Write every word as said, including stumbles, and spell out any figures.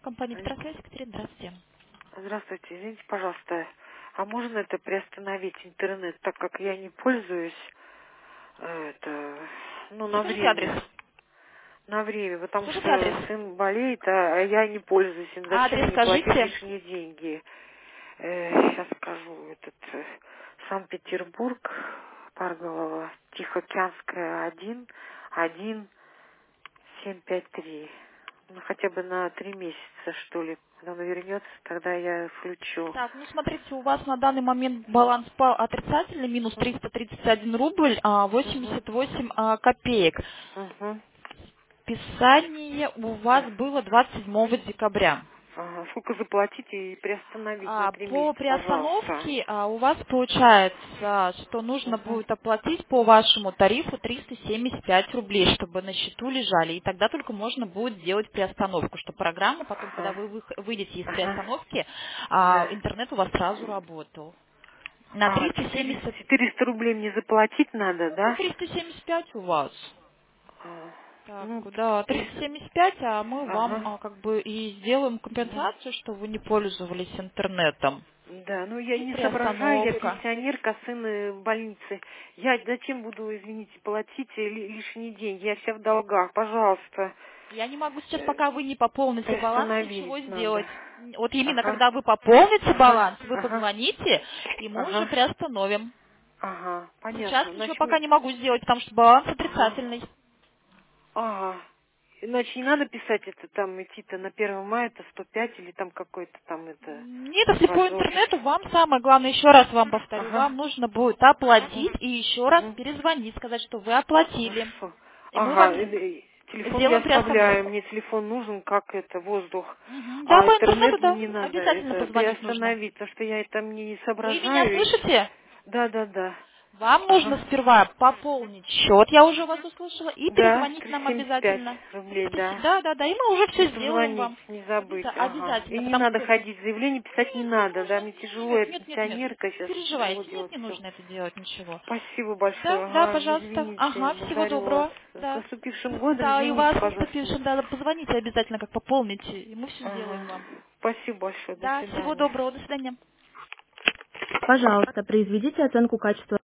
Компания Петросвязь, Екатерина, здравствуйте. Здравствуйте, извините, пожалуйста, а можно это приостановить интернет, так как я не пользуюсь, э, это, ну, на Скажите адрес. время, на время, потому Скажите что адрес. сын болеет, а а я не пользуюсь им. Зачем Адрес мне платить скажите. лишние деньги? Э, сейчас скажу, этот, э, Санкт-Петербург, Парголова, Тихоокеанская, один, один, семь пять три. Ну, хотя бы на три месяца, что ли. Когда он вернется, тогда я включу. Так, ну смотрите, у вас на данный момент баланс по отрицательный, минус триста тридцать один рубль, а Угу. восемьдесят восемь а, копеек. Угу. Списание у вас было двадцать седьмого декабря. Ага. Сколько заплатить и приостановить на А, три по месяца, пожалуйста. приостановке а, у вас получается, что нужно Угу. будет оплатить по вашему тарифу триста семьдесят пять рублей, чтобы на счету лежали. И тогда только можно будет сделать приостановку, что программа потом, когда Ага. вы вых- выйдете из Ага. приостановки, а, Да. интернет у вас сразу работал. На А, триста четыреста, семьдесят, четыреста рублей мне заплатить надо, ну, да? триста семьдесят пять у вас. А, Так, ну, да, три... триста семьдесят пять, а мы вам Ага. а, как бы и сделаем Мгм. компенсацию, что вы не пользовались интернетом. Да, ну я И не соображаю, я приостановка. пенсионерка, сын э, в больнице. Я зачем буду, извините, платить э, ли- лишние деньги? Я вся в долгах, пожалуйста. Я не могу сейчас, Э, пока вы не пополните баланс, ничего Приостановить надо. сделать. Вот именно Ага. когда вы пополните Ага. баланс, вы Ага. позвоните, и мы уже Ага. приостановим. Ага. Сейчас Понятно. ничего Значит, пока мне... не могу сделать, потому что баланс Ага. отрицательный. Ага. Иначе не надо писать это там, идти-то на первое мая, это сто пять или там какой-то там это Нет, если по ваш офис. интернету, вам самое главное, еще раз вам повторю, Ага. вам нужно будет Угу. оплатить и еще раз Угу. перезвонить, сказать, что вы оплатили. Хорошо. И мы Ага. вам э, э, Телефон я сделаем оставляю. приостановку. Мне телефон нужен, как это, воздух. Мгм. Да, А по интернету, интернет да, мне надо обязательно это позвонить нужно. приостановить, потому что я это мне не Вы меня соображаю. И... слышите? Да, да, да. Вам нужно Ага. сперва пополнить счет, я уже вас услышала, и Да, перезвонить нам триста семьдесят пять обязательно. рублей, да. Да, да, да, и мы уже И все сделаем позвонить, вам. не забыть, Обяза- ага. И Обязательно, не потому надо что... ходить, заявление писать не Нет, не надо, да, нужно. мне тяжело, я Нет, нет, нет, нет. пенсионерка, Не сейчас тяжело переживайте. Нет, делать не все. нужно это делать, ничего. Спасибо Да, большое, да, ага, пожалуйста. извините, Ага, всего благодарю вас. доброго. С Да. наступившим годом, Да, и извините, вас с пожалуйста. наступившим, да, позвоните обязательно, как пополните, и мы все сделаем Ага. вам. Спасибо большое, до Да, всего свидания. доброго, до свидания. Пожалуйста, произведите оценку качества